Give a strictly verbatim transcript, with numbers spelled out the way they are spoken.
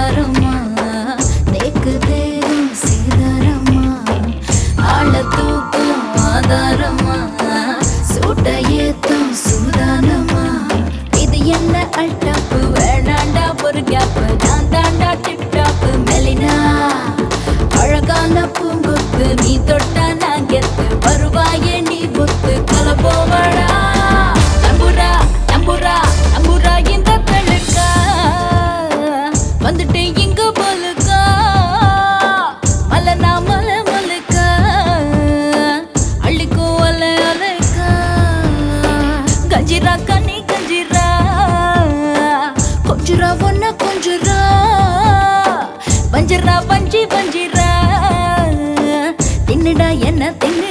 சிங்காரமா தேக்கு தேரும் சீதாரமா ஆள தூக்கும் ஆதாரமா சூட்ட ஏத்தும் சூதானமா இது என்ன அல்டாப்பு வேணாண்டா ஒரு கேப்பு நான் தாண்டா டிப்டாப்பு மெலினா அழகான பூங்கொத்து நீ தொட்டா நான் கெத்து வருவாயே நீ ஒத்து கலப்போவடா நம்புரா நம்புரா நம்புரா இந்த பெண்ணுக்கா வந்துட்டு இங்க போலுக்கா மலனா மல மலுக்கா அள்ளிக்கோ அல அலைக்கா கஞ்சிரா கண்ணி கஞ்சிரா கொஞ்சுரா ஒன்ன கொஞ்சுரா வஞ்சிரா வஞ்சி வஞ்சிரா தின்னுடா என்ன தின்னு